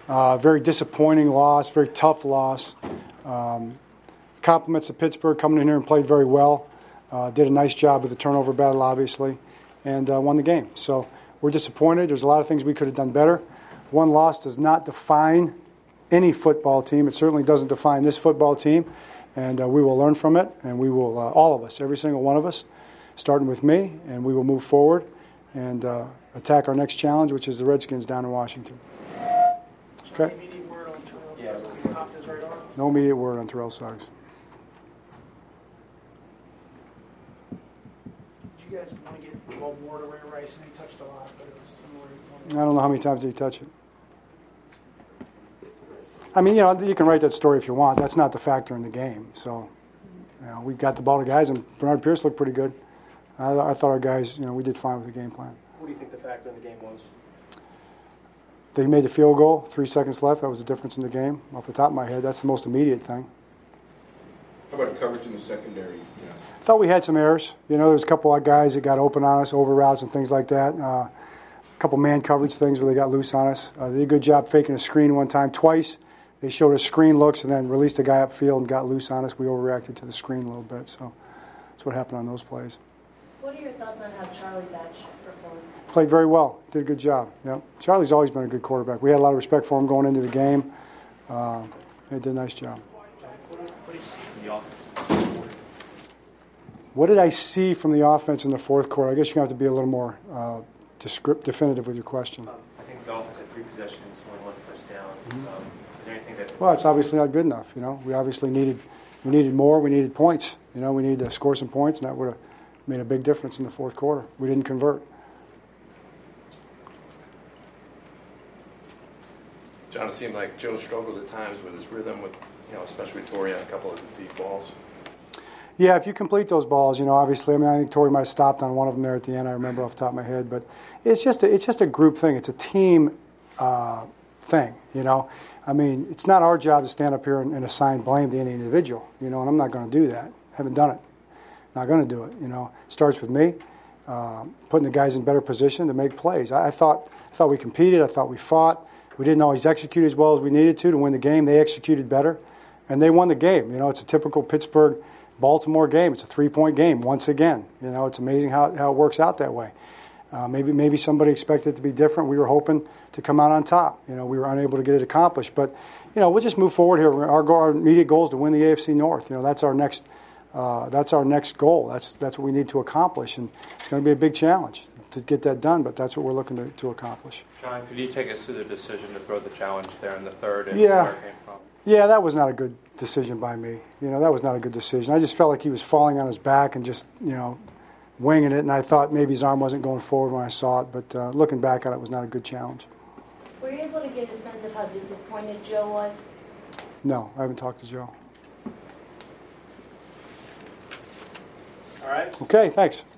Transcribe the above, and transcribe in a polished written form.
Very disappointing loss, very tough loss. Compliments to Pittsburgh coming in here and played very well. Did a nice job with the turnover battle, obviously, and won the game. So we're disappointed. There's a lot of things we could have done better. One loss does not define any football team. It certainly doesn't define this football team, and we will learn from it, and we will, all of us, every single one of us, starting with me, and we will move forward and attack our next challenge, which is the Redskins down in Washington. Okay. Immediate word on Terrell Suggs. Popped his radar. No immediate word on Terrell Suggs. Did you guys want to get the ball more to Ray Rice? And he touched a lot, but it was just somewhere he I don't know how many times did he touch it. I mean, you can write that story if you want. That's not the factor in the game. So, we got the ball to guys, and Bernard Pierce looked pretty good. I thought our guys, we did fine with the game plan. What do you think the factor in the game was? They made the field goal, 3 seconds left. That was the difference in the game. Off the top of my head, that's the most immediate thing. How about coverage in the secondary? I thought we had some errors. There was a couple of guys that got open on us, over routes and things like that. A couple man coverage things where they got loose on us. They did a good job faking a screen one time, twice. They showed us screen looks and then released a guy upfield and got loose on us. We overreacted to the screen a little bit. So that's what happened on those plays. What are your thoughts on how Charlie Batch performed? Played very well. Did a good job. Yep. Charlie's always been a good quarterback. We had a lot of respect for him going into the game. He did a nice job. What did you see from the offense? What did I see from the offense in the fourth quarter? I guess you're going to have to be a little more definitive with your question. I think the offense had 3 possessions, one first down. Is there anything that... Well, it's obviously not good enough. We obviously needed more. We needed points. We needed to score some points, and that would have made a big difference in the fourth quarter. We didn't convert. John, it seemed like Joe struggled at times with his rhythm, with especially with Torrey on a couple of the deep balls. Yeah, if you complete those balls, obviously, I think Torrey might have stopped on one of them there at the end. I remember off the top of my head, but it's just a group thing. It's a team thing. It's not our job to stand up here and assign blame to any individual. And I'm not going to do that. Haven't done it. Not going to do it. It starts with me, putting the guys in better position to make plays. I thought we competed. I thought we fought. We didn't always execute as well as we needed to win the game. They executed better, and they won the game. It's a typical Pittsburgh-Baltimore game. It's a 3-point game once again. It's amazing how it works out that way. Maybe somebody expected it to be different. We were hoping to come out on top. We were unable to get it accomplished. But, we'll just move forward here. Our immediate goal is to win the AFC North. That's our next goal. That's what we need to accomplish. And it's going to be a big challenge to get that done, but that's what we're looking to accomplish. John, could you take us through the decision to throw the challenge there in the third and Yeah. where it came from? Yeah, that was not a good decision by me. That was not a good decision. I just felt like he was falling on his back and just, winging it, and I thought maybe his arm wasn't going forward when I saw it, but looking back on it, it was not a good challenge. Were you able to get a sense of how disappointed Joe was? No, I haven't talked to Joe. All right. Okay, thanks.